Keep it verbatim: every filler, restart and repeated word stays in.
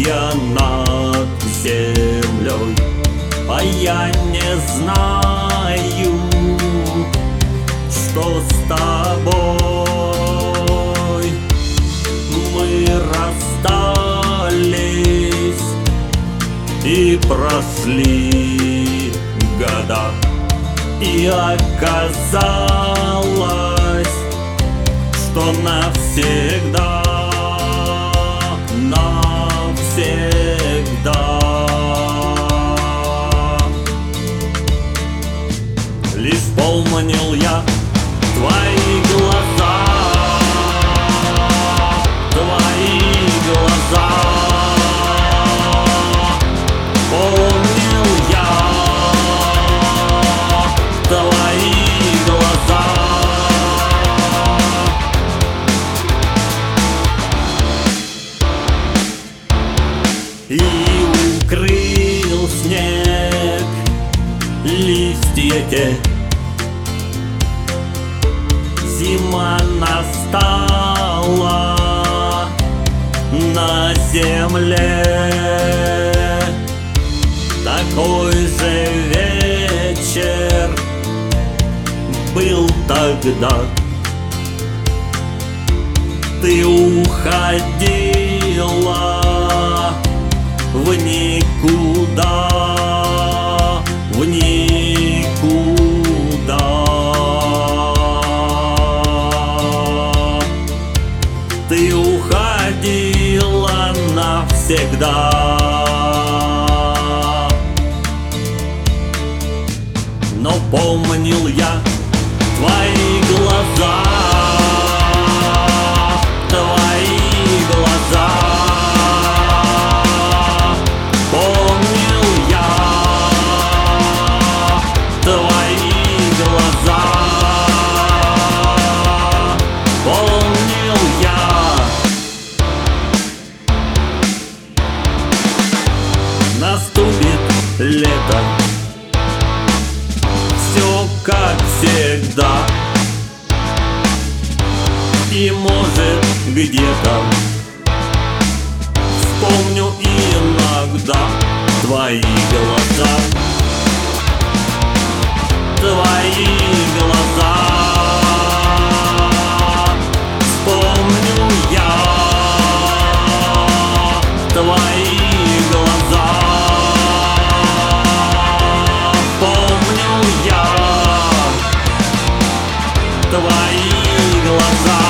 я над землей, а я не знаю, что с тобой. Мы расстались, и прошли года, и оказалось, что навсегда, навсегда. Лишь помнил я твои глаза, твои глаза. Помнил я твои глаза. И укрыл снег листья те. Зима настала на земле. Такой же вечер был тогда. Ты уходила в никуда, в никуда. Ты уходила навсегда. Но помнил я твои глаза, твои глаза. Помнил я твои глаза. Помнил я. Наступит лето, все как всегда. И может где-то вспомню иногда твои глаза, твои глаза. Вспомню я твои глаза. Помню я твои глаза.